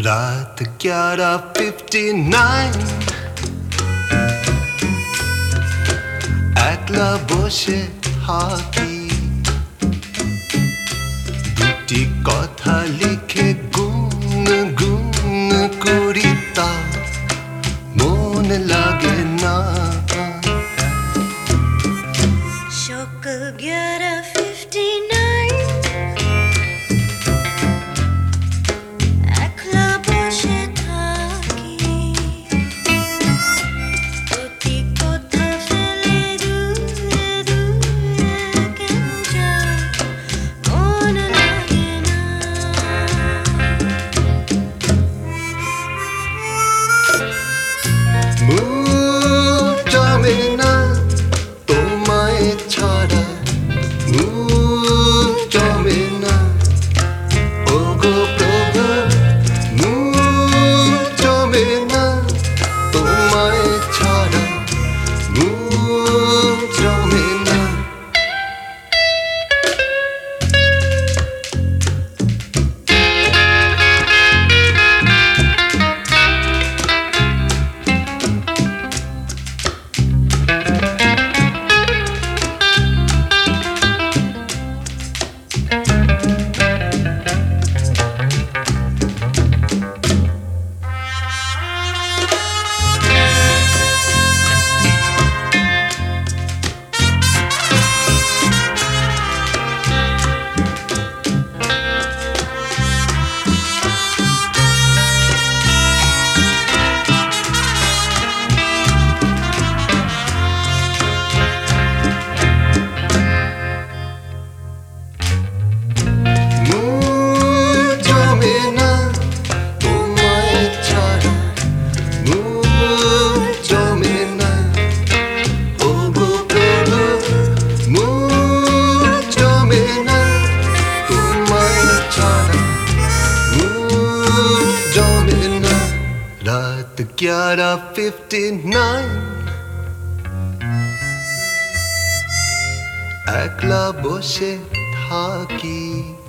রাত 11:59 একলা বসে থাকি দুটি কথা লিখে গুন গুন করি তা মন লাগে না সকাল 11:59 একলা বসে থাকি প্রতি কথা ফেলে দূরে দূরে কেন যায় মন লাগে না মুড জমে না তোমায় ছাড়া মুড জমে না ওগো প্রভু মুড জমে না তোমায় ছাড়া মুড জমে না রাত 11:59 একলা বসে থাকি